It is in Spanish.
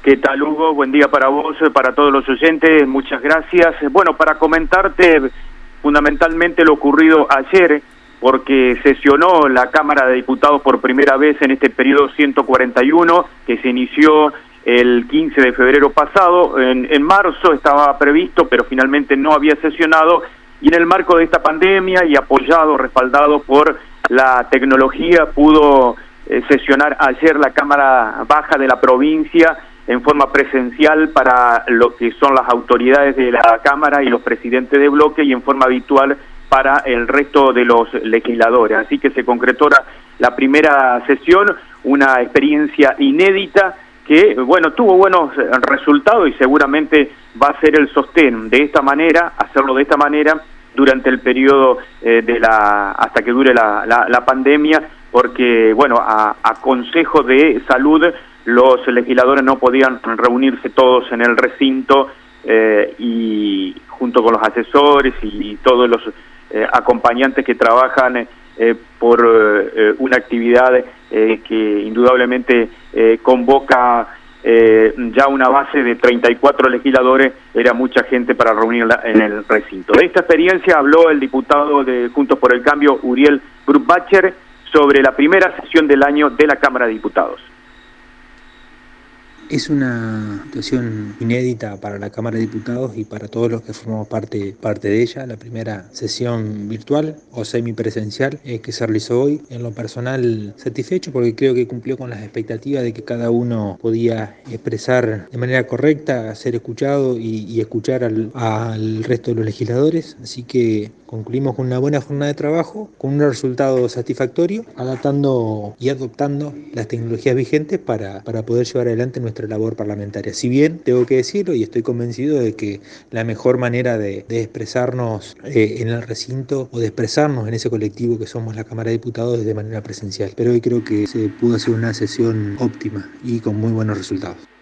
¿Qué tal, Hugo? Buen día para vos, para todos los oyentes, muchas gracias. Bueno, para comentarte fundamentalmente lo ocurrido ayer, porque sesionó la Cámara de Diputados por primera vez en este periodo 141, que se inició el 15 de febrero pasado. En marzo estaba previsto, pero finalmente no había sesionado, y en el marco de esta pandemia y apoyado, respaldado por la tecnología, pudo sesionar ayer la Cámara Baja de la provincia en forma presencial para lo que son las autoridades de la Cámara y los presidentes de bloque, y en forma virtual para el resto de los legisladores. Así que se concretó la primera sesión, una experiencia inédita que, bueno, tuvo buenos resultados y seguramente va a ser el sostén de esta manera, hacerlo de esta manera durante el periodo hasta que dure la pandemia, porque, bueno, a consejo de salud, los legisladores no podían reunirse todos en el recinto y junto con los asesores y todos los acompañantes que trabajan por una actividad que indudablemente convoca ya una base de 34 legisladores. Era mucha gente para reunirla en el recinto. De esta experiencia habló el diputado de Juntos por el Cambio, Uriel Brugbacher, sobre la primera sesión del año de la Cámara de Diputados. Es una situación inédita para la Cámara de Diputados y para todos los que formamos parte de ella. La primera sesión virtual o semipresencial que se realizó hoy. En lo personal, satisfecho porque creo que cumplió con las expectativas de que cada uno podía expresar de manera correcta, ser escuchado y escuchar al resto de los legisladores. Así que concluimos con una buena jornada de trabajo, con un resultado satisfactorio, adaptando y adoptando las tecnologías vigentes para poder llevar adelante nuestra labor parlamentaria. Si bien tengo que decirlo y estoy convencido de que la mejor manera de expresarnos en el recinto o de expresarnos en ese colectivo que somos la Cámara de Diputados es de manera presencial, pero hoy creo que se pudo hacer una sesión óptima y con muy buenos resultados.